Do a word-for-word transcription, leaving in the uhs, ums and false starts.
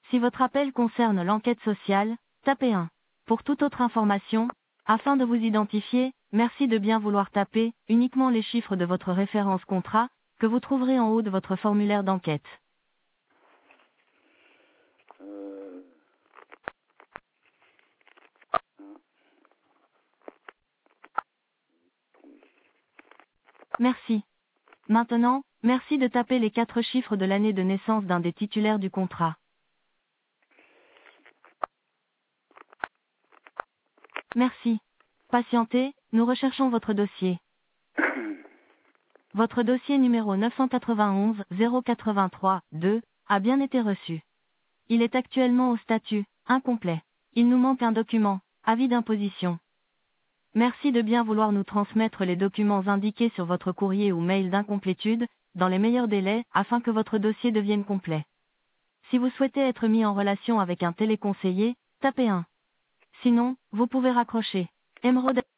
Si votre appel concerne l'enquête sociale, tapez un. Pour toute autre information, afin de vous identifier, merci de bien vouloir taper uniquement les chiffres de votre référence contrat, que vous trouverez en haut de votre formulaire d'enquête. Euh... Merci. Maintenant, merci de taper les quatre chiffres de l'année de naissance d'un des titulaires du contrat. Merci. Patientez, nous recherchons votre dossier. Votre dossier numéro neuf cent quatre-vingt-onze zéro quatre-vingt-trois deux a bien été reçu. Il est actuellement au statut incomplet. Il nous manque un document, avis d'imposition. Merci de bien vouloir nous transmettre les documents indiqués sur votre courrier ou mail d'incomplétude, dans les meilleurs délais, afin que votre dossier devienne complet. Si vous souhaitez être mis en relation avec un téléconseiller, tapez un. Sinon, vous pouvez raccrocher. Émeraude